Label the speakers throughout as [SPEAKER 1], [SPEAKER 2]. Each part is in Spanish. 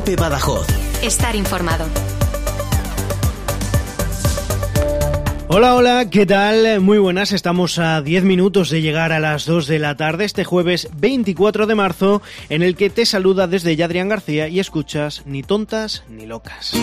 [SPEAKER 1] COPE Badajoz.
[SPEAKER 2] Estar informado.
[SPEAKER 3] Hola, hola, ¿qué tal? Muy buenas, estamos a 10 minutos de llegar a las 2 de la tarde, este jueves 24 de marzo, en el que te saluda desde ya Adrián García y escuchas Ni tontas ni locas.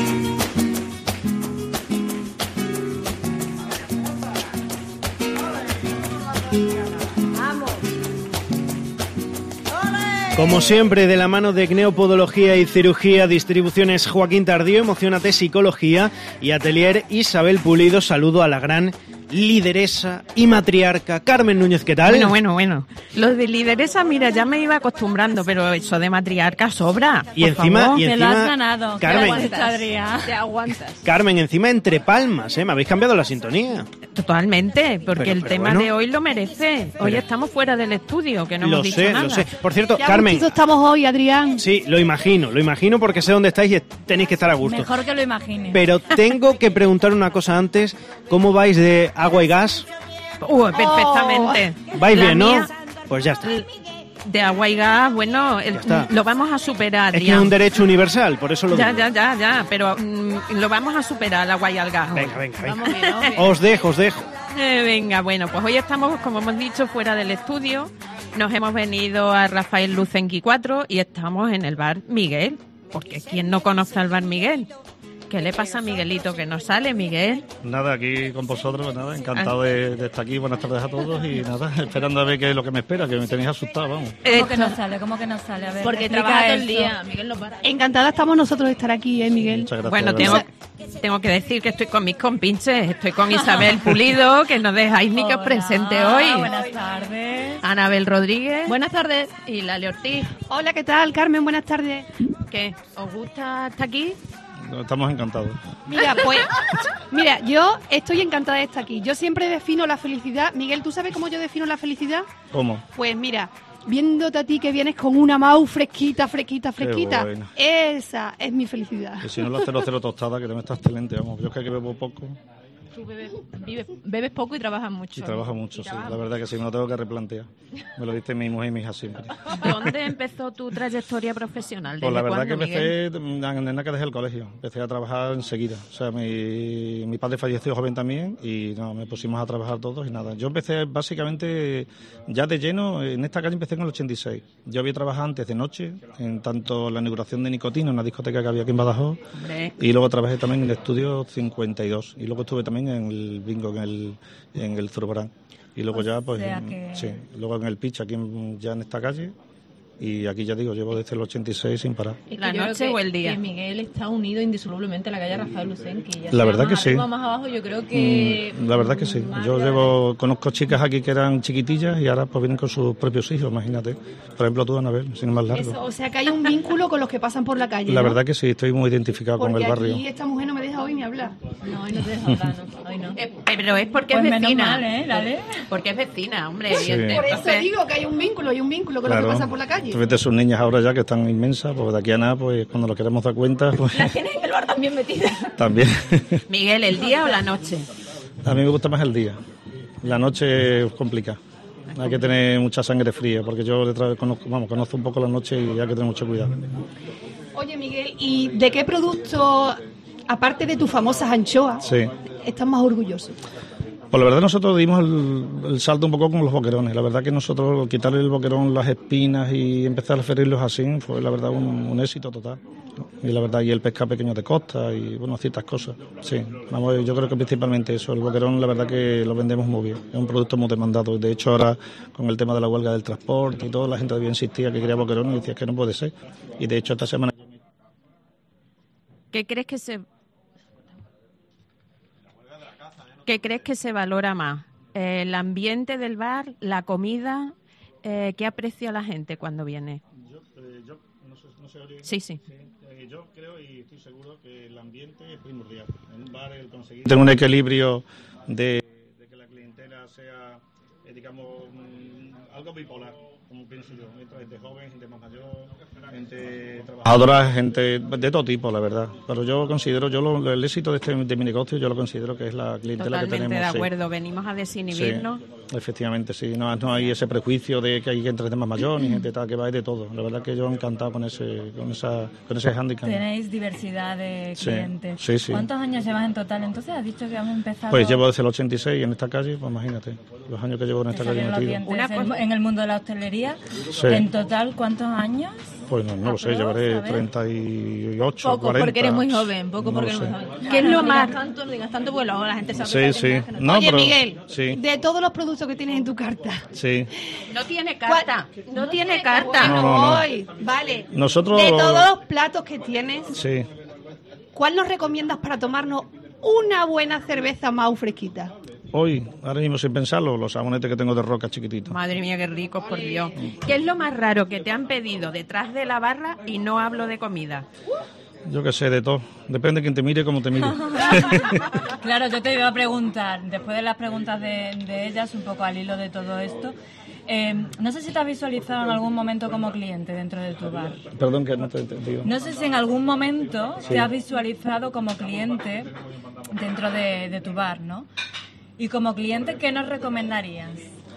[SPEAKER 3] Como siempre, de la mano de Cneopodología y Cirugía, Distribuciones Joaquín Tardío, Emocionate Psicología y Atelier Isabel Pulido, saludo a la gran lideresa y matriarca Carmen Núñez, ¿qué tal?
[SPEAKER 4] Bueno. Lo de lideresa, mira, ya me iba acostumbrando, pero eso de matriarca sobra.
[SPEAKER 3] Y encima,
[SPEAKER 5] te lo has ganado.
[SPEAKER 3] Carmen,
[SPEAKER 5] Te aguantas.
[SPEAKER 3] Carmen, encima entre palmas, me habéis cambiado la sintonía.
[SPEAKER 4] Totalmente, porque
[SPEAKER 3] Pero
[SPEAKER 4] el tema
[SPEAKER 3] bueno,
[SPEAKER 4] de hoy lo merece. Hoy estamos fuera del estudio, que no hemos dicho nada.
[SPEAKER 3] Lo sé. Por cierto,
[SPEAKER 5] ¿Qué
[SPEAKER 3] Carmen.
[SPEAKER 5] a gusto estamos hoy, Adrián?
[SPEAKER 3] Sí, lo imagino porque sé dónde estáis y tenéis que estar a gusto.
[SPEAKER 5] Mejor que lo imagines.
[SPEAKER 3] Pero tengo que preguntar una cosa antes. ¿Cómo vais de agua y gas?
[SPEAKER 4] Perfectamente.
[SPEAKER 3] ¿Vais
[SPEAKER 4] La
[SPEAKER 3] bien, no?
[SPEAKER 4] mía,
[SPEAKER 3] Pues ya está.
[SPEAKER 4] de agua y gas, bueno,
[SPEAKER 3] está.
[SPEAKER 4] lo vamos a superar,
[SPEAKER 3] Es que es un derecho universal, por eso lo digo.
[SPEAKER 4] Ya, pero lo vamos a superar, el agua y el gas.
[SPEAKER 3] Venga.
[SPEAKER 5] Vamos bien.
[SPEAKER 3] Os dejo.
[SPEAKER 4] Venga, bueno, pues hoy estamos, como hemos dicho, fuera del estudio. Nos hemos venido a Rafael Lucenqui 4 y estamos en el bar Miguel. Porque ¿quién no conoce al bar Miguel? ¿Qué le pasa a Miguelito que no sale, Miguel?
[SPEAKER 6] Nada, aquí con vosotros, nada, encantado de estar aquí. Buenas tardes a todos y nada, esperando a ver qué es lo que me espera, que me tenéis asustado, vamos.
[SPEAKER 5] ¿Cómo que no sale? A ver,
[SPEAKER 7] Porque
[SPEAKER 5] explica
[SPEAKER 7] trabaja todo el
[SPEAKER 5] esto.
[SPEAKER 7] día, Miguel no para.
[SPEAKER 5] Encantada estamos nosotros de estar aquí, Miguel.
[SPEAKER 6] Muchas gracias.
[SPEAKER 4] Bueno,
[SPEAKER 6] de verdad.
[SPEAKER 4] tengo que decir que estoy con mis compinches. Estoy con Isabel Pulido, que no dejáis ni que os presente hoy.
[SPEAKER 5] Buenas tardes.
[SPEAKER 4] Anabel Rodríguez.
[SPEAKER 7] Buenas tardes.
[SPEAKER 4] Y Lale Ortiz.
[SPEAKER 5] Hola, ¿qué tal, Carmen? Buenas tardes.
[SPEAKER 4] ¿Qué? ¿Os gusta estar aquí?
[SPEAKER 6] Estamos encantados.
[SPEAKER 5] Mira, yo estoy encantada de estar aquí. Yo siempre defino la felicidad. Miguel, ¿tú sabes cómo yo defino la felicidad?
[SPEAKER 6] ¿Cómo?
[SPEAKER 5] Pues mira, viéndote a ti que vienes con una mau fresquita.
[SPEAKER 6] bueno.
[SPEAKER 5] Esa es mi felicidad.
[SPEAKER 6] Que si no la 00 tostada, que también está excelente, vamos. Yo es que bebo poco
[SPEAKER 7] Tú bebes poco y trabajas mucho.
[SPEAKER 6] y trabajo mucho, sí. La verdad que sí, me lo tengo que replantear. Me lo dice mi mujer y mi hija siempre.
[SPEAKER 4] ¿Dónde empezó tu trayectoria profesional?
[SPEAKER 6] Pues la
[SPEAKER 4] ¿Desde
[SPEAKER 6] verdad que
[SPEAKER 4] cuándo, Miguel?
[SPEAKER 6] empecé en que dejé el colegio. Empecé a trabajar enseguida. O sea, mi padre falleció joven también y no, me pusimos a trabajar todos y nada. Yo empecé básicamente ya de lleno, en esta calle empecé en el 86. Yo había trabajado antes de noche, en tanto la inauguración de Nicotina, una discoteca que había aquí en Badajoz, y luego trabajé también en el estudio 52 y luego estuve también en el bingo, en el Zurbarán. Y luego ya, pues, sí, luego en el pitch, aquí ya en esta calle. Y aquí ya digo, llevo desde el 86 sin parar.
[SPEAKER 7] Es que
[SPEAKER 4] ¿La
[SPEAKER 7] yo creo
[SPEAKER 4] noche
[SPEAKER 7] que-
[SPEAKER 4] o el día?
[SPEAKER 7] Que Miguel está unido indisolublemente a la calle Rafael Lucenqui. Ya
[SPEAKER 6] La
[SPEAKER 7] sea
[SPEAKER 6] verdad
[SPEAKER 7] más
[SPEAKER 6] que sí.
[SPEAKER 7] arriba, más abajo, yo creo que...
[SPEAKER 6] La verdad que sí. Yo conozco chicas aquí que eran chiquitillas y ahora pues vienen con sus propios hijos, imagínate. Por ejemplo, tú, Anabel, sin ir más largo.
[SPEAKER 5] Eso, o sea que hay un vínculo con los que pasan por la calle,
[SPEAKER 6] La
[SPEAKER 5] ¿no?
[SPEAKER 6] verdad que sí, estoy muy identificado
[SPEAKER 5] Porque
[SPEAKER 6] con el barrio.
[SPEAKER 5] aquí esta mujer no me deja hoy ni hablar.
[SPEAKER 7] No, hoy no te dejo hablar, no. Hoy no.
[SPEAKER 4] Pero es porque
[SPEAKER 5] Pues
[SPEAKER 4] es
[SPEAKER 5] menos
[SPEAKER 4] vecina.
[SPEAKER 5] mal, Dale.
[SPEAKER 4] Porque es vecina, hombre.
[SPEAKER 6] Sí.
[SPEAKER 4] evidente.
[SPEAKER 5] Por eso
[SPEAKER 4] Entonces,
[SPEAKER 5] digo que hay un vínculo con los que pasan por la calle.
[SPEAKER 6] Tú vete sus niñas ahora ya que están inmensas, pues de aquí a nada, pues cuando lo queremos dar cuenta, pues
[SPEAKER 7] La tienes en el bar también metida.
[SPEAKER 6] también.
[SPEAKER 4] Miguel, ¿el día o la noche?
[SPEAKER 6] A mí me gusta más el día. La noche es complicada. Hay que tener mucha sangre fría, porque yo conozco un poco la noche y hay que tener mucho cuidado.
[SPEAKER 5] Oye, Miguel, ¿y de qué producto, aparte de tus famosas anchoas,
[SPEAKER 6] Sí.
[SPEAKER 5] estás más orgulloso?
[SPEAKER 6] Pues la verdad nosotros dimos el salto un poco con los boquerones. La verdad que nosotros quitarle el boquerón, las espinas y empezar a ferirlos así fue la verdad un éxito total. Y la verdad, y el pescado pequeño de costa y bueno, ciertas cosas. Sí, vamos, yo creo que principalmente eso. El boquerón la verdad que lo vendemos muy bien. Es un producto muy demandado. De hecho ahora con el tema de la huelga del transporte y todo, la gente todavía insistía que quería boquerón y decía que no puede ser. Y de hecho esta semana...
[SPEAKER 4] ¿Qué crees que se valora más? ¿El ambiente del bar, la comida? ¿Qué aprecia la gente cuando viene?
[SPEAKER 6] No sé,
[SPEAKER 4] Sí.
[SPEAKER 6] Yo creo y estoy seguro que el ambiente es primordial. En un bar el conseguir tener un equilibrio de que la clientela sea digamos, algo bipolar, como pienso yo, gente joven, gente más mayor, gente trabajadora, gente de todo tipo, la verdad. Pero yo considero, el éxito de mi negocio, yo lo considero que es la clientela que tenemos.
[SPEAKER 4] Totalmente de acuerdo, venimos a desinhibirnos.
[SPEAKER 6] Sí, efectivamente, sí, no hay ese prejuicio de que hay gente de más mayor, ni gente tal, que va de todo. La verdad que yo encantado con ese hándicap.
[SPEAKER 1] Tenéis diversidad de clientes.
[SPEAKER 6] Sí, sí.
[SPEAKER 1] ¿Cuántos años llevas en total? Entonces has dicho que hemos empezado...
[SPEAKER 6] Pues llevo desde el 86 en esta calle, pues imagínate, los años que llevo en esta calle metido.
[SPEAKER 1] En el mundo de la hostelería,
[SPEAKER 6] sí.
[SPEAKER 1] En total, ¿cuántos años?
[SPEAKER 6] Pues no lo sé, llevaré 38,
[SPEAKER 7] poco,
[SPEAKER 6] 40.
[SPEAKER 7] porque eres muy joven, poco
[SPEAKER 6] no
[SPEAKER 7] porque
[SPEAKER 6] lo
[SPEAKER 7] eres
[SPEAKER 6] sé.
[SPEAKER 7] muy joven.
[SPEAKER 4] ¿Qué es lo más?
[SPEAKER 7] No digas tanto, pues luego la gente sabe.
[SPEAKER 6] Sí.
[SPEAKER 7] No,
[SPEAKER 5] Oye,
[SPEAKER 6] pero,
[SPEAKER 5] Miguel,
[SPEAKER 6] sí.
[SPEAKER 5] de todos los productos que tienes en tu carta,
[SPEAKER 6] Sí.
[SPEAKER 4] No tiene carta, no tiene carta.
[SPEAKER 6] No.
[SPEAKER 5] hoy, vale,
[SPEAKER 6] Nosotros...
[SPEAKER 5] de todos los platos que tienes,
[SPEAKER 6] Sí.
[SPEAKER 5] ¿cuál nos recomiendas para tomarnos una buena cerveza más fresquita?
[SPEAKER 6] Hoy, ahora mismo sin pensarlo, los sabonetes que tengo de roca chiquititos.
[SPEAKER 4] Madre mía, qué ricos, por Dios. ¿Qué es lo más raro que te han pedido detrás de la barra? Y no hablo de comida.
[SPEAKER 6] Yo qué sé, de todo. Depende de quién te mire, cómo te mire.
[SPEAKER 1] Claro, yo te iba a preguntar, después de las preguntas de ellas, un poco al hilo de todo esto, no sé si te has visualizado en algún momento como cliente dentro de tu bar.
[SPEAKER 6] Perdón, que no te he entendido.
[SPEAKER 1] No sé si en algún momento
[SPEAKER 6] Sí.
[SPEAKER 1] te has visualizado como cliente dentro de tu bar, ¿no? Y como cliente, ¿qué nos recomendarías?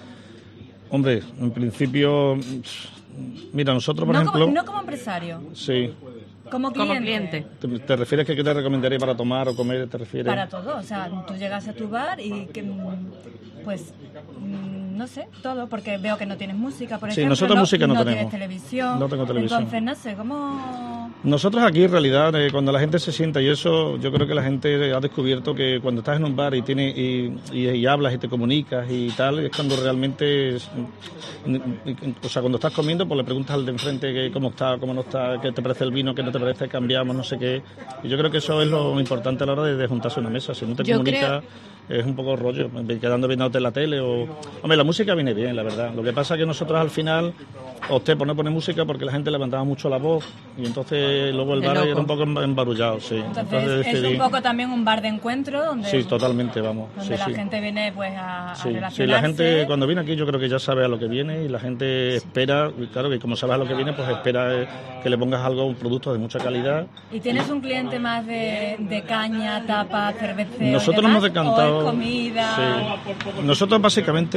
[SPEAKER 6] Hombre, en principio... Mira, nosotros, por ejemplo...
[SPEAKER 1] No como empresario,
[SPEAKER 6] Sí.
[SPEAKER 1] como cliente.
[SPEAKER 4] Como cliente.
[SPEAKER 6] ¿Te refieres que qué te recomendaría para tomar o comer? ¿Te refieres?
[SPEAKER 1] Para todo, o sea, tú llegas a tu bar y que, pues, no sé, todo, porque veo que no tienes música, por
[SPEAKER 6] Sí,
[SPEAKER 1] ejemplo.
[SPEAKER 6] nosotros música no
[SPEAKER 1] tienes
[SPEAKER 6] tenemos.
[SPEAKER 1] televisión.
[SPEAKER 6] No tengo televisión.
[SPEAKER 1] Entonces, no sé, ¿cómo...?
[SPEAKER 6] Nosotros aquí, en realidad, cuando la gente se sienta y eso, yo creo que la gente ha descubierto que cuando estás en un bar y hablas y te comunicas y tal, es cuando realmente... o sea, cuando estás comiendo, pues le preguntas al de enfrente que cómo está, cómo no está, qué te parece el vino, qué no te parece, cambiamos, no sé qué. Y yo creo que eso es lo importante a la hora de juntarse a una mesa. Si no te comunicas, es un poco rollo, quedando viéndote en la tele o... Hombre, la música viene bien, la verdad. Lo que pasa es que nosotros al final opté por no poner música porque la gente levantaba mucho la voz y entonces luego el bar era un poco embarullado, sí.
[SPEAKER 1] Entonces es un poco también un bar de encuentro donde...
[SPEAKER 6] Sí, totalmente, vamos.
[SPEAKER 1] Donde
[SPEAKER 6] Sí,
[SPEAKER 1] la gente viene pues a relacionarse.
[SPEAKER 6] Sí, la gente cuando viene aquí yo creo que ya sabe a lo que viene y la gente espera, y claro que como sabes a lo que viene, pues espera que le pongas algo, un producto de mucha calidad.
[SPEAKER 1] ¿Y tienes un cliente más de caña, tapa, cerveceo?
[SPEAKER 6] Nosotros nos hemos decantado...
[SPEAKER 1] ¿O es comida?
[SPEAKER 6] Sí. Nosotros básicamente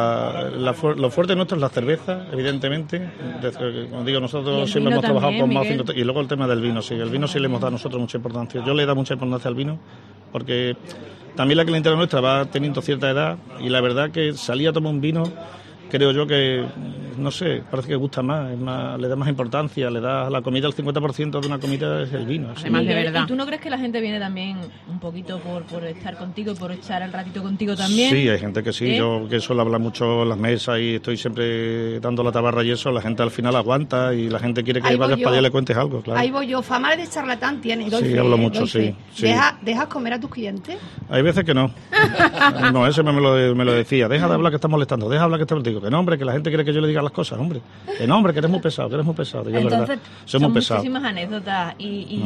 [SPEAKER 6] lo fuerte nuestro es la cerveza, evidentemente. Como digo, nosotros siempre hemos trabajado con más... Y luego el tema del vino, sí. El vino sí le hemos dado a nosotros mucha importancia. Yo le he dado mucha importancia al vino porque también la clientela nuestra va teniendo cierta edad y la verdad que salir a tomar un vino, creo yo que, no sé, parece que gusta más, le da más importancia, le da a la comida, el 50% de una comida es el vino.
[SPEAKER 4] Además, de verdad.
[SPEAKER 7] ¿Y tú no crees que la gente viene también un poquito por estar contigo y por echar el ratito contigo también?
[SPEAKER 6] Sí, hay gente que sí, yo que suelo hablar mucho en las mesas y estoy siempre dando la tabarra y eso, la gente al final aguanta y la gente quiere que
[SPEAKER 5] Ahí
[SPEAKER 6] vayas
[SPEAKER 5] voy
[SPEAKER 6] para allá
[SPEAKER 5] yo.
[SPEAKER 6] y le cuentes algo, claro.
[SPEAKER 5] Ahí voy yo, fama de charlatán tienes. Doy
[SPEAKER 6] Sí,
[SPEAKER 5] fe,
[SPEAKER 6] hablo mucho,
[SPEAKER 5] doy fe.
[SPEAKER 6] sí.
[SPEAKER 5] ¿Dejas comer a tus clientes?
[SPEAKER 6] Hay veces que no. No, ese me lo decía. Deja de hablar que estás molestando. Deja de hablar que estás molestando. Que no, hombre, que la gente quiere que yo le diga las cosas, hombre. Que no, hombre, que eres muy pesado, que eres muy pesado. Y yo,
[SPEAKER 1] Entonces,
[SPEAKER 6] verdad, soy muy
[SPEAKER 7] Son
[SPEAKER 6] pesado.
[SPEAKER 7] muchísimas anécdotas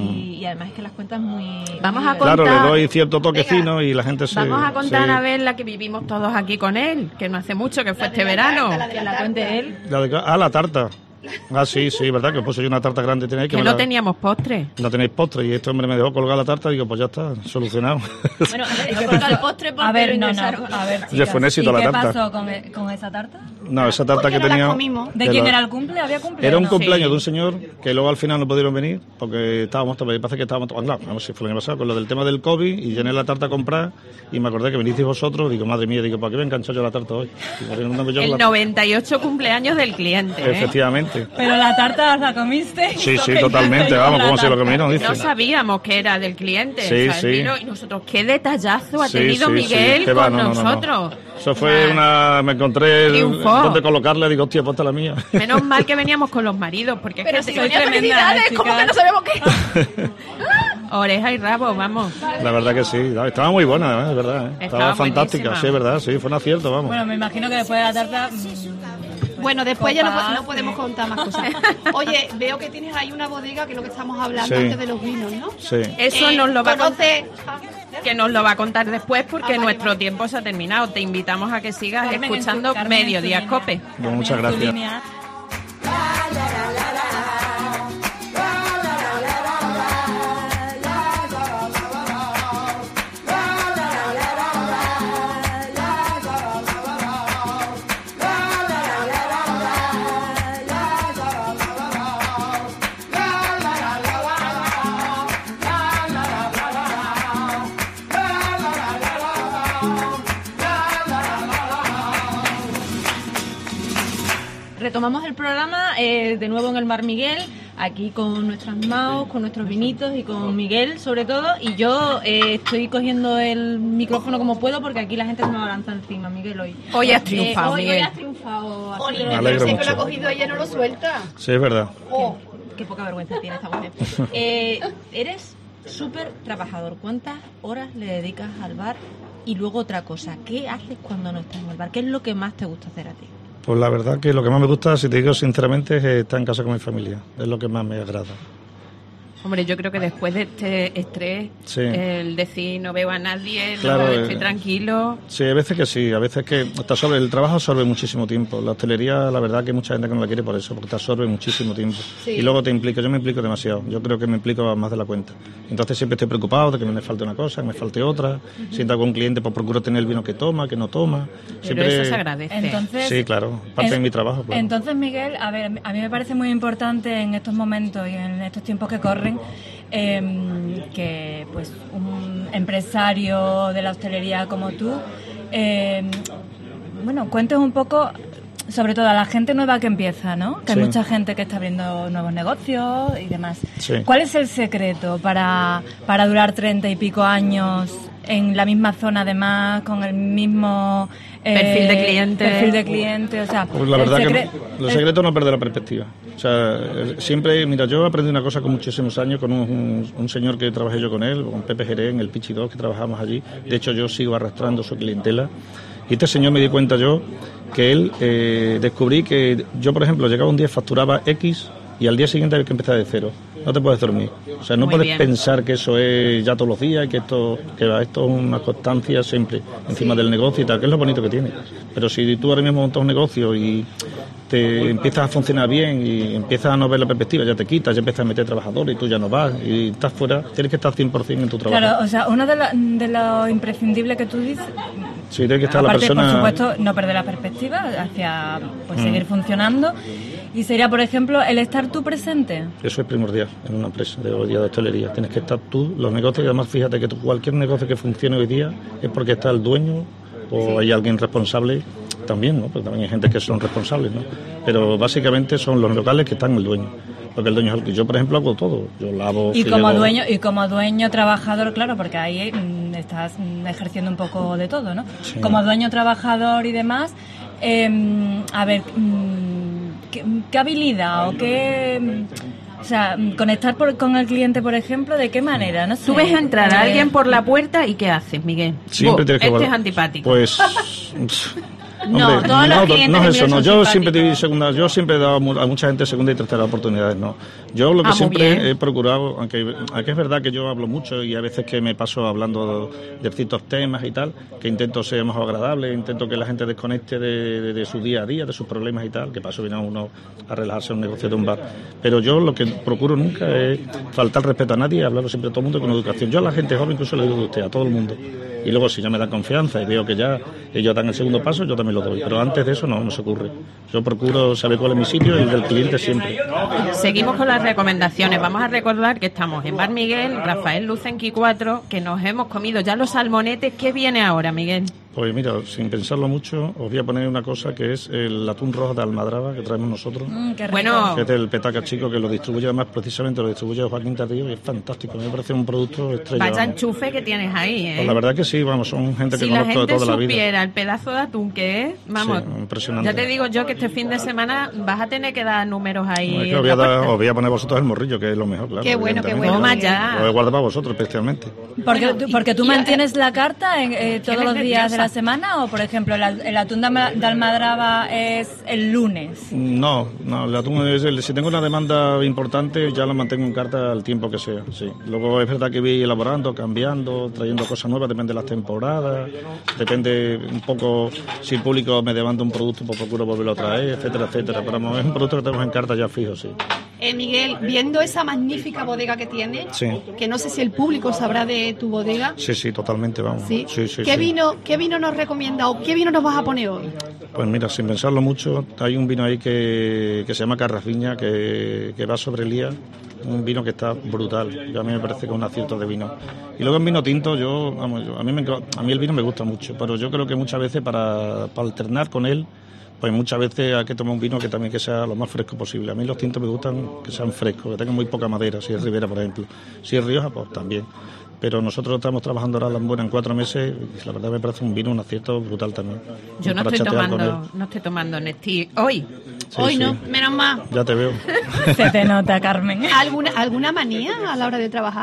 [SPEAKER 7] y además es que las cuentas muy...
[SPEAKER 4] Vamos
[SPEAKER 7] muy
[SPEAKER 4] a
[SPEAKER 7] bien.
[SPEAKER 6] Claro,
[SPEAKER 4] contar-
[SPEAKER 6] le doy cierto toque fino y la gente se...
[SPEAKER 4] Vamos a contar
[SPEAKER 6] se-
[SPEAKER 4] a ver la que vivimos todos aquí con él, que no hace mucho, que fue este verano.
[SPEAKER 7] Que la cuente él.
[SPEAKER 6] la tarta. Ah, sí, verdad, que puse yo una tarta grande. Tenéis
[SPEAKER 4] Que no teníamos postre.
[SPEAKER 6] No tenéis postre y este hombre me dejó colgar la tarta y digo, pues ya está, solucionado.
[SPEAKER 7] Bueno, yo creo que al postre porque
[SPEAKER 1] A ver,
[SPEAKER 7] lo
[SPEAKER 1] no,
[SPEAKER 7] ingresaron.
[SPEAKER 1] a ver,
[SPEAKER 6] Ya
[SPEAKER 1] chicas,
[SPEAKER 6] fue un éxito
[SPEAKER 1] ¿y
[SPEAKER 6] la
[SPEAKER 1] qué
[SPEAKER 6] tarta.
[SPEAKER 1] pasó con esa tarta?
[SPEAKER 6] No, esa tarta
[SPEAKER 5] Porque
[SPEAKER 6] que
[SPEAKER 5] no la
[SPEAKER 6] tenía...
[SPEAKER 5] comimos.
[SPEAKER 1] ¿De quién era el cumple? ¿Había cumple?
[SPEAKER 6] Era un
[SPEAKER 1] ¿No?
[SPEAKER 6] cumpleaños de un señor que luego al final no pudieron venir porque estábamos, parece que estábamos, claro, no sé si fue el año pasado, con lo del tema del COVID y llené la tarta a comprar y me acordé que vinisteis vosotros, digo, madre mía, digo, ¿para qué me he enganchado yo la tarta hoy? Digo, no, yo
[SPEAKER 4] El
[SPEAKER 6] la-
[SPEAKER 4] 98 cumpleaños del cliente. ¿eh?
[SPEAKER 6] Efectivamente.
[SPEAKER 1] Pero la tarta la comiste.
[SPEAKER 6] Sí, totalmente, vamos, como si lo comieron, dice.
[SPEAKER 4] No sabíamos que era del cliente.
[SPEAKER 6] Sí,
[SPEAKER 4] o sea, el
[SPEAKER 6] sí.
[SPEAKER 4] vino, y nosotros, qué detallazo ha
[SPEAKER 6] Sí,
[SPEAKER 4] tenido
[SPEAKER 6] sí,
[SPEAKER 4] Miguel
[SPEAKER 6] sí. Que va,
[SPEAKER 4] con
[SPEAKER 6] no.
[SPEAKER 4] nosotros.
[SPEAKER 6] Eso fue me encontré
[SPEAKER 4] Triunfó.
[SPEAKER 6] donde colocarle, digo, hostia, ponte la mía.
[SPEAKER 4] Menos mal que veníamos con los maridos, porque
[SPEAKER 7] Pero
[SPEAKER 4] es
[SPEAKER 7] si
[SPEAKER 4] que
[SPEAKER 7] venía
[SPEAKER 1] tremenda,
[SPEAKER 7] felicidades,
[SPEAKER 1] chicas.
[SPEAKER 7] como que no sabemos qué.
[SPEAKER 4] oreja y rabo, vamos.
[SPEAKER 6] La verdad que sí, estaba muy buena, además, es verdad. Estaba
[SPEAKER 4] Estaba
[SPEAKER 6] fantástica,
[SPEAKER 4] buenísima.
[SPEAKER 6] sí, es verdad, sí, fue un acierto, vamos.
[SPEAKER 1] Bueno, me imagino que después de la tarta...
[SPEAKER 5] Bueno, después ya
[SPEAKER 1] copas,
[SPEAKER 5] no podemos contar más cosas. Oye, veo que tienes ahí una bodega, que es lo que estamos hablando
[SPEAKER 6] Sí.
[SPEAKER 5] antes de los vinos, ¿no?
[SPEAKER 6] Sí.
[SPEAKER 4] Eso nos lo va a contar.
[SPEAKER 5] ¿Conoce
[SPEAKER 4] que nos lo va a contar después porque nuestro tiempo se ha terminado. Te invitamos a que sigas escuchando Mediodía Cope.
[SPEAKER 6] Bueno, muchas gracias.
[SPEAKER 7] Retomamos el programa de nuevo en el Bar Miguel, aquí con nuestras maos, con nuestros vinitos y con Miguel sobre todo. Y yo estoy cogiendo el micrófono como puedo porque aquí la gente se me va a lanzar encima, Miguel, hoy.
[SPEAKER 4] Hoy has triunfado,
[SPEAKER 7] Hoy
[SPEAKER 4] Miguel.
[SPEAKER 7] has triunfado.
[SPEAKER 5] Oli,
[SPEAKER 6] Me alegro
[SPEAKER 5] siempre
[SPEAKER 6] mucho.
[SPEAKER 5] lo ha cogido ella, no lo suelta.
[SPEAKER 6] Sí, es verdad.
[SPEAKER 7] Qué poca vergüenza tiene esta mujer. Eres súper trabajador. ¿Cuántas horas le dedicas al bar? Y luego otra cosa, ¿qué haces cuando no estás en el bar? ¿Qué es lo que más te gusta hacer a ti?
[SPEAKER 6] Pues la verdad que lo que más me gusta, si te digo sinceramente, es estar en casa con mi familia. Es lo que más me agrada.
[SPEAKER 4] Hombre, yo creo que después de este estrés,
[SPEAKER 6] Sí.
[SPEAKER 4] el decir no veo a nadie,
[SPEAKER 6] Claro,
[SPEAKER 4] no estoy tranquilo.
[SPEAKER 6] Sí, a veces que sí, a veces que el trabajo absorbe muchísimo tiempo. La hostelería, la verdad que hay mucha gente que no la quiere por eso, porque te absorbe muchísimo tiempo.
[SPEAKER 5] Sí.
[SPEAKER 6] Y luego yo me implico demasiado, yo creo que me implico más de la cuenta. Entonces siempre estoy preocupado de que me falte una cosa, que me falte otra. Si entro con un cliente, pues procuro tener el vino que toma, que no toma.
[SPEAKER 4] Pero
[SPEAKER 6] Siempre...
[SPEAKER 4] eso se agradece.
[SPEAKER 1] Entonces,
[SPEAKER 6] Sí, claro, parte de mi trabajo. Claro.
[SPEAKER 1] Entonces, Miguel, a ver, a mí me parece muy importante en estos momentos y en estos tiempos que corren que pues un empresario de la hostelería como tú, bueno, cuentes un poco, sobre todo a la gente nueva que empieza, ¿no? Que
[SPEAKER 6] Sí.
[SPEAKER 1] hay mucha gente que está abriendo nuevos negocios y demás.
[SPEAKER 6] Sí.
[SPEAKER 1] ¿Cuál es el secreto para durar 30 y pico años en la misma zona, además, con el mismo
[SPEAKER 4] Perfil de cliente?
[SPEAKER 1] O sea,
[SPEAKER 6] Pues la verdad que el secreto es no perder la perspectiva. O sea, siempre, mira, yo aprendí una cosa con muchísimos años con un señor que trabajé yo con él, con Pepe Jerez, en el Pichi 2, que trabajamos allí. De hecho, yo sigo arrastrando su clientela. Y este señor me di cuenta yo que él, descubrí que yo, por ejemplo, llegaba un día, facturaba X y al día siguiente había que empezar de cero. No te puedes dormir. O sea, no
[SPEAKER 4] Muy
[SPEAKER 6] puedes
[SPEAKER 4] bien.
[SPEAKER 6] pensar que eso es ya todos los días y que esto es una constancia siempre encima del negocio y tal, que es lo bonito que tiene. Pero si tú ahora mismo montas un negocio y te empiezas a funcionar bien y empiezas a no ver la perspectiva, ya te quitas, ya empiezas a meter trabajadores y tú ya no vas y estás fuera, tienes que estar 100% en tu trabajo.
[SPEAKER 1] Claro, o sea, uno de lo imprescindible que tú dices,
[SPEAKER 6] Sí, tiene que estar la
[SPEAKER 1] aparte,
[SPEAKER 6] persona...
[SPEAKER 1] por supuesto, no perder la perspectiva hacia pues, seguir funcionando. Y sería, por ejemplo, el estar tú presente.
[SPEAKER 6] Eso es primordial en una empresa de hoy día de hostelería. Tienes que estar tú, los negocios, y además fíjate que cualquier negocio que funcione hoy día es porque está el dueño o hay alguien responsable también, ¿no? Porque también hay gente que son responsables, ¿no? Pero básicamente son los locales que están el dueño. Porque el dueño es el que yo, por ejemplo, hago todo. Yo lavo,
[SPEAKER 1] Y
[SPEAKER 6] friego.
[SPEAKER 1] como dueño trabajador, claro, porque ahí estás ejerciendo un poco de todo, ¿no?
[SPEAKER 6] Sí.
[SPEAKER 1] Como dueño trabajador y demás, a ver, ¿qué habilidad o qué... O sea, conectar con el cliente, por ejemplo, ¿de qué manera? No sé.
[SPEAKER 4] Tú ves entrar a alguien por la puerta y ¿qué haces, Miguel?
[SPEAKER 6] Siempre tienes que
[SPEAKER 4] este
[SPEAKER 6] guardar.
[SPEAKER 4] es antipático.
[SPEAKER 6] Pues...
[SPEAKER 4] No,
[SPEAKER 6] hombre,
[SPEAKER 4] todos los clientes
[SPEAKER 6] no
[SPEAKER 4] de
[SPEAKER 6] es eso,
[SPEAKER 4] Miguel
[SPEAKER 6] no.
[SPEAKER 4] son
[SPEAKER 6] Yo siempre te
[SPEAKER 4] simpáticos.
[SPEAKER 6] yo siempre he dado a mucha gente segunda y tercera oportunidades, no. Yo lo que
[SPEAKER 4] Muy
[SPEAKER 6] siempre
[SPEAKER 4] bien.
[SPEAKER 6] he procurado, aunque es verdad que yo hablo mucho y a veces que me paso hablando de ciertos temas y tal, que intento ser más agradable, intento que la gente desconecte de su día a día, de sus problemas y tal, que paso viene a uno a relajarse en un negocio de un bar. Pero yo lo que procuro nunca es faltar respeto a nadie y hablarlo siempre a todo el mundo con educación. Yo a la gente joven incluso le digo de usted, a todo el mundo. Y luego si ya me da confianza y veo que ya ellos dan el segundo paso, yo también lo doy. Pero antes de eso no se ocurre. Yo procuro saber cuál es mi sitio y el del cliente siempre.
[SPEAKER 4] Seguimos con las recomendaciones. Vamos a recordar que estamos en Bar Miguel, Rafael Lucenqui 4, que nos hemos comido ya los salmonetes. ¿Qué viene ahora, Miguel?
[SPEAKER 6] Pues mira, sin pensarlo mucho, os voy a poner una cosa que es el atún rojo de Almadraba que traemos nosotros.
[SPEAKER 1] Qué rico.
[SPEAKER 4] Bueno,
[SPEAKER 6] Que es del Petaca Chico, que lo distribuye además precisamente, lo distribuye Joaquín Tardío y es fantástico. A mí me parece un producto estrella.
[SPEAKER 4] vaya
[SPEAKER 6] vamos.
[SPEAKER 4] enchufe que tienes ahí, ¿eh?
[SPEAKER 6] Pues la verdad que sí, vamos, son gente que
[SPEAKER 4] Si la
[SPEAKER 6] conozco de
[SPEAKER 4] gente
[SPEAKER 6] toda la vida.
[SPEAKER 4] supiera el pedazo de atún que es, vamos,
[SPEAKER 6] Sí, impresionante.
[SPEAKER 4] ya te digo yo que este fin de semana vas a tener que dar números ahí.
[SPEAKER 6] No, es que
[SPEAKER 4] en
[SPEAKER 6] os voy,
[SPEAKER 4] la
[SPEAKER 6] a dar-
[SPEAKER 4] puerta.
[SPEAKER 6] os voy a poner vosotros el morrillo, que es lo mejor, claro.
[SPEAKER 5] Qué bueno, qué
[SPEAKER 6] evidentemente.
[SPEAKER 5] bueno.
[SPEAKER 4] Toma ya.
[SPEAKER 6] Lo he guardado para vosotros especialmente.
[SPEAKER 1] Porque tú mantienes la carta todos los días de la la semana o, por ejemplo, el atún de Almadraba es el lunes?
[SPEAKER 6] No, el atún si tengo una demanda importante ya la mantengo en carta al tiempo que sea, sí. Luego es verdad que voy elaborando, cambiando, trayendo cosas nuevas, depende de las temporadas, depende un poco si el público me demanda un producto, pues procuro volverlo a traer, etcétera, etcétera. Pero es un producto que tenemos en carta ya fijo, sí.
[SPEAKER 5] Miguel, viendo esa magnífica bodega que tienes,
[SPEAKER 6] Sí.
[SPEAKER 5] que no sé si el público sabrá de tu bodega.
[SPEAKER 6] Sí, totalmente, vamos.
[SPEAKER 5] ¿Sí?
[SPEAKER 6] Sí,
[SPEAKER 5] ¿Qué
[SPEAKER 6] sí.
[SPEAKER 5] vino nos recomienda o qué vino nos vas a poner hoy?
[SPEAKER 6] Pues mira, sin pensarlo mucho, hay un vino ahí que se llama Carrafiña, que va sobre el día, un vino que está brutal, a mí me parece que es un acierto de vino. Y luego en vino tinto, a mí el vino me gusta mucho, pero yo creo que muchas veces para alternar con él, pues muchas veces hay que tomar un vino que también que sea lo más fresco posible. A mí los tintos me gustan que sean frescos, que tengan muy poca madera, si es Ribera, por ejemplo. Si es Rioja, pues también. Pero nosotros estamos trabajando ahora la Lambona en 4 meses y la verdad me parece un vino, un acierto brutal también.
[SPEAKER 4] Yo no
[SPEAKER 6] Para
[SPEAKER 4] estoy
[SPEAKER 6] chatear con él.
[SPEAKER 4] tomando Nestí hoy.
[SPEAKER 6] Sí,
[SPEAKER 5] Hoy
[SPEAKER 6] sí.
[SPEAKER 5] no, menos mal.
[SPEAKER 6] Ya te veo.
[SPEAKER 1] Se te nota, Carmen.
[SPEAKER 5] ¿Alguna manía a la hora de trabajar?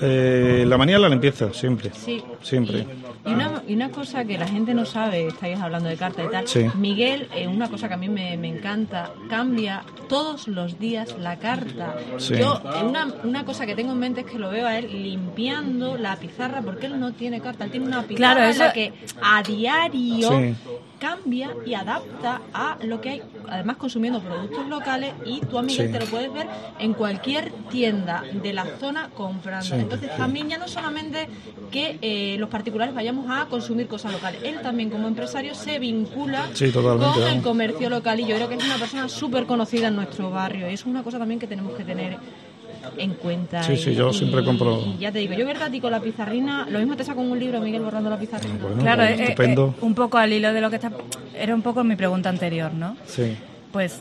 [SPEAKER 6] La manía es la limpieza, siempre.
[SPEAKER 7] Sí.
[SPEAKER 6] Siempre.
[SPEAKER 7] Y una cosa que la gente no sabe, estáis hablando de carta y tal,
[SPEAKER 6] Sí.
[SPEAKER 7] Miguel, una cosa que a mí me encanta, cambia todos los días la carta.
[SPEAKER 6] Sí.
[SPEAKER 7] Yo, una cosa que tengo en mente es que lo veo a él limpiando la pizarra, porque él no tiene carta, él tiene una pizarra
[SPEAKER 1] Claro,
[SPEAKER 7] en la
[SPEAKER 1] eso-
[SPEAKER 7] que a diario
[SPEAKER 6] Sí.
[SPEAKER 7] cambia y adapta a lo que hay, además consumiendo productos locales, y tú a Miguel
[SPEAKER 6] Sí.
[SPEAKER 7] te lo puedes ver en cualquier tienda de la zona comprando.
[SPEAKER 6] Sí.
[SPEAKER 7] Entonces también ya no solamente que los particulares vayamos a consumir cosas locales, él también como empresario se vincula
[SPEAKER 6] Sí, totalmente,
[SPEAKER 7] con el
[SPEAKER 6] vamos.
[SPEAKER 7] comercio local, y yo creo que es una persona súper conocida en nuestro barrio, y eso es una cosa también que tenemos que tener en cuenta.
[SPEAKER 6] Sí, sí, yo siempre compro.
[SPEAKER 7] Y ya te digo, yo verdad, a ti con la pizarrina, lo mismo te saco un libro, Miguel, borrando la pizarrina.
[SPEAKER 6] Bueno,
[SPEAKER 1] Claro,
[SPEAKER 6] pues, estupendo.
[SPEAKER 1] un poco al hilo de lo que está... Era un poco mi pregunta anterior, ¿no?
[SPEAKER 6] Sí.
[SPEAKER 1] Pues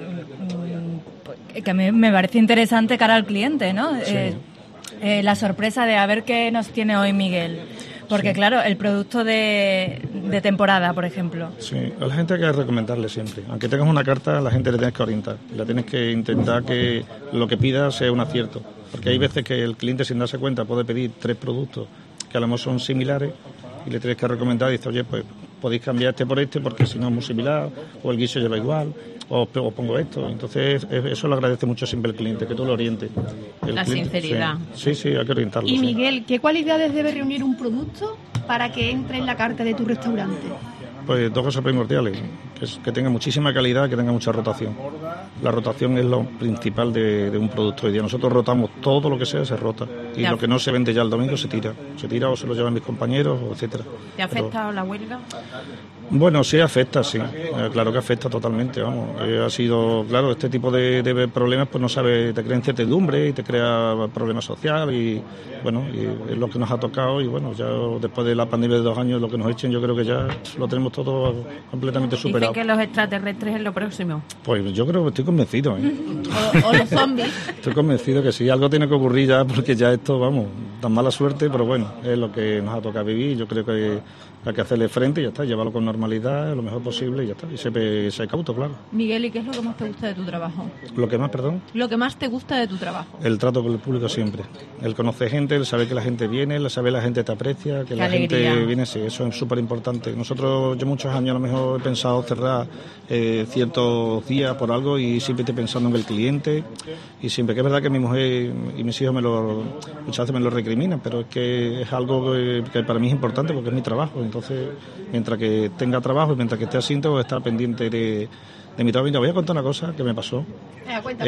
[SPEAKER 1] que a mí me parece interesante cara al cliente, ¿no?
[SPEAKER 6] Sí.
[SPEAKER 1] La sorpresa de a ver qué nos tiene hoy Miguel. Porque claro, el producto de temporada, por ejemplo.
[SPEAKER 6] Sí, a la gente hay que recomendarle siempre. Aunque tengas una carta, a la gente le tienes que orientar. Le tienes que intentar que lo que pida sea un acierto. Porque hay veces que el cliente, sin darse cuenta, puede pedir 3 productos que a lo mejor son similares y le tienes que recomendar y dices, oye, pues podéis cambiar este por este porque si no es muy similar, o el guiso lleva igual, o pongo esto. Entonces, eso lo agradece mucho siempre el cliente, que tú lo orientes.
[SPEAKER 4] La sinceridad.
[SPEAKER 6] Sí, hay que orientarlo.
[SPEAKER 5] Y
[SPEAKER 6] sí.
[SPEAKER 5] Miguel, ¿qué cualidades debe reunir un producto para que entre en la carta de tu restaurante?
[SPEAKER 6] Pues 2 cosas primordiales, que tenga muchísima calidad, que tenga mucha rotación. La rotación es lo principal de un producto hoy día. Nosotros rotamos todo lo que sea, se rota. Y
[SPEAKER 4] Ya.
[SPEAKER 6] lo que no se vende ya el domingo se tira. Se tira o se lo llevan mis compañeros, etcétera.
[SPEAKER 4] ¿Te ha
[SPEAKER 6] Pero-
[SPEAKER 4] afectado la huelga?
[SPEAKER 6] Bueno, sí afecta, sí. Claro que afecta totalmente, vamos. Ha sido, claro, este tipo de problemas, pues no sabe, te crea incertidumbre y te crea problemas sociales y, bueno, y es lo que nos ha tocado y, bueno, ya después de la pandemia de 2 años, lo que nos echen, yo creo que ya lo tenemos todo completamente
[SPEAKER 4] Dicen
[SPEAKER 6] superado.
[SPEAKER 4] que los extraterrestres es lo próximo.
[SPEAKER 6] Pues yo creo que estoy convencido, ¿eh?
[SPEAKER 7] O los zombies.
[SPEAKER 6] Estoy convencido que sí, algo tiene que ocurrir ya, porque ya esto, vamos, tan mala suerte, pero bueno, es lo que nos ha tocado vivir. Yo creo que hay que hacerle frente y ya está, llevarlo con normalidad, lo mejor posible y ya está. Y ser cauto, claro.
[SPEAKER 7] Miguel, ¿y qué es lo que más te gusta de tu trabajo?
[SPEAKER 6] Lo que más, perdón,
[SPEAKER 7] Lo que más te gusta de tu trabajo.
[SPEAKER 6] el trato con el público siempre. El conocer gente, el saber que la gente viene, el saber que la gente te aprecia, que
[SPEAKER 4] Qué
[SPEAKER 6] la
[SPEAKER 4] alegría.
[SPEAKER 6] gente viene, sí, eso es súper importante. Nosotros, yo muchos años a lo mejor he pensado cerrar ciertos días por algo y siempre estoy pensando en el cliente y siempre, que es verdad que mi mujer y mis hijos muchas veces me lo recriminan, pero es que es algo que para mí es importante porque es mi trabajo. Entonces, mientras que tenga trabajo y mientras que esté así, tengo que estar pendiente de mi trabajo. Y te voy a contar una cosa que me pasó.
[SPEAKER 5] Cuenta.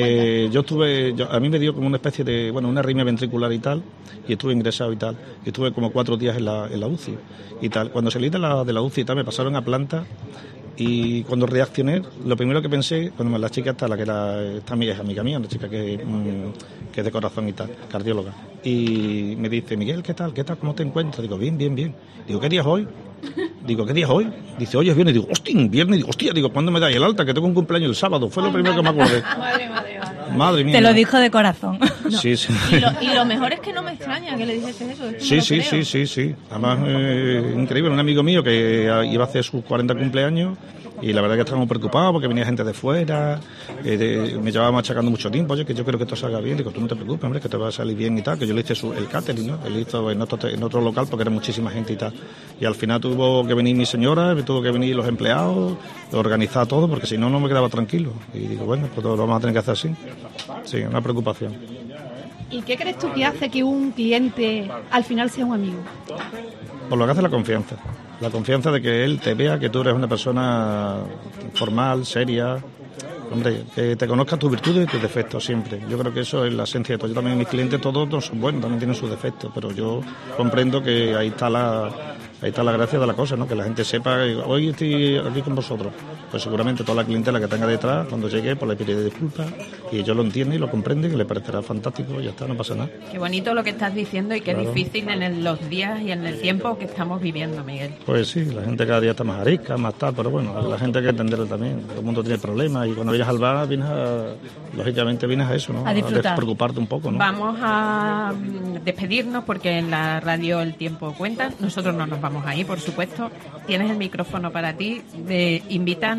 [SPEAKER 6] A mí me dio como una especie de, una arritmia ventricular y tal, y estuve ingresado y tal, y estuve como 4 días en la UCI y tal. Cuando salí de la UCI y tal, me pasaron a planta, y cuando reaccioné, lo primero que pensé, cuando la chica esta es amiga mía, una chica que es de corazón y tal, cardióloga, y me dice, Miguel, ¿qué tal? ¿Cómo te encuentras? Digo, bien. Digo, ¿qué día es hoy? Digo, ¿qué día es hoy? Dice, hoy es viernes. Digo, hostia, viernes. Digo, hostia, ¿cuándo me dais el alta? Que tengo un cumpleaños el sábado. Fue lo primero que me acordé. Madre mía.
[SPEAKER 1] Te lo dijo de corazón.
[SPEAKER 6] Sí.
[SPEAKER 7] Y lo mejor es que no me extraña que le dijese eso. Es que me lo creo.
[SPEAKER 6] Sí. Además, increíble. Un amigo mío que iba a hacer sus 40 cumpleaños y la verdad que estábamos preocupados porque venía gente de fuera, me llevaba machacando mucho tiempo, oye, que yo creo que esto salga bien, digo, tú no te preocupes, hombre, que te va a salir bien y tal, que yo le hice el catering, ¿no? Él hizo en otro local porque era muchísima gente y tal, y al final tuvo que venir mi señora, tuvo que venir los empleados, organizar todo, porque si no, no me quedaba tranquilo, y digo, bueno, pues lo vamos a tener que hacer así, sí, una preocupación.
[SPEAKER 5] ¿Y qué crees tú que hace que un cliente al final sea un amigo?
[SPEAKER 6] Por lo que hace la confianza de que él te vea que tú eres una persona formal, seria, hombre, que te conozca tus virtudes y tus defectos siempre. Yo creo que eso es la esencia de todo. Yo también, mis clientes todos no son buenos, también tienen sus defectos, pero yo comprendo que ahí está la gracia de la cosa, ¿no? Que la gente sepa, hoy estoy aquí con vosotros. Pues seguramente toda la clientela que tenga detrás, cuando llegue, pues le pediré disculpas y ellos lo entienden y lo comprenden, que le parecerá fantástico y ya está, no pasa nada.
[SPEAKER 4] Qué bonito lo que estás diciendo y qué
[SPEAKER 6] Claro.
[SPEAKER 4] difícil en los días y en el tiempo que estamos viviendo, Miguel.
[SPEAKER 6] Pues sí, la gente cada día está más arisca, más tal, pero bueno, la gente hay que entenderlo también. Todo el mundo tiene problemas y cuando vienes al bar, lógicamente vienes a eso, ¿no?
[SPEAKER 1] A disfrutar.
[SPEAKER 6] Despreocuparte un poco, ¿no?
[SPEAKER 4] Vamos a despedirnos porque en la radio el tiempo cuenta. Nosotros no nos vamos a ir, por supuesto. Tienes el micrófono para ti. Invita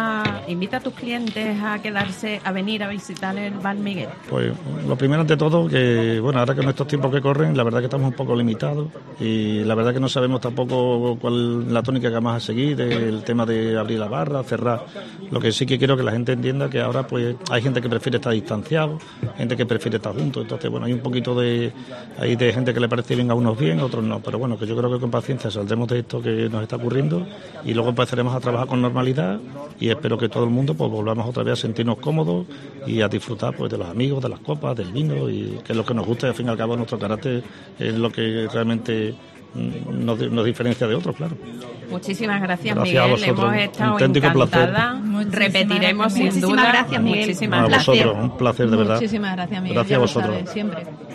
[SPEAKER 4] a tus clientes a quedarse, a venir a visitar el Bar Miguel.
[SPEAKER 6] Pues lo primero ante todo, que bueno, ahora que en estos tiempos que corren, la verdad que estamos un poco limitados y la verdad que no sabemos tampoco cuál es la tónica que vamos a seguir, el tema de abrir la barra, cerrar. Lo que sí que quiero que la gente entienda que ahora pues hay gente que prefiere estar distanciado, gente que prefiere estar juntos, entonces bueno, hay un poquito de gente que le parece bien a unos bien, a otros no, pero bueno, que yo creo que con paciencia saldremos de esto que nos está ocurriendo y luego empezaremos a trabajar con normalidad y espero que todo el mundo pues volvamos otra vez a sentirnos cómodos y a disfrutar pues de los amigos, de las copas, del vino y que es lo que nos gusta y al fin y al cabo nuestro carácter es lo que realmente nos diferencia de otros, claro.
[SPEAKER 4] Muchísimas gracias,
[SPEAKER 6] Gracias a
[SPEAKER 4] Miguel.
[SPEAKER 6] vosotros.
[SPEAKER 4] Hemos estado
[SPEAKER 6] Auténtico
[SPEAKER 4] encantada.
[SPEAKER 1] placer.
[SPEAKER 4] Repetiremos sin
[SPEAKER 5] Muchísimas
[SPEAKER 4] duda.
[SPEAKER 5] gracias, Miguel.
[SPEAKER 4] Muchísimas
[SPEAKER 6] A
[SPEAKER 4] gracias.
[SPEAKER 6] vosotros, un placer de verdad.
[SPEAKER 7] Muchísimas gracias, Miguel.
[SPEAKER 6] Gracias
[SPEAKER 7] Ya
[SPEAKER 6] a
[SPEAKER 7] lo
[SPEAKER 6] vosotros.
[SPEAKER 7] sabes, siempre.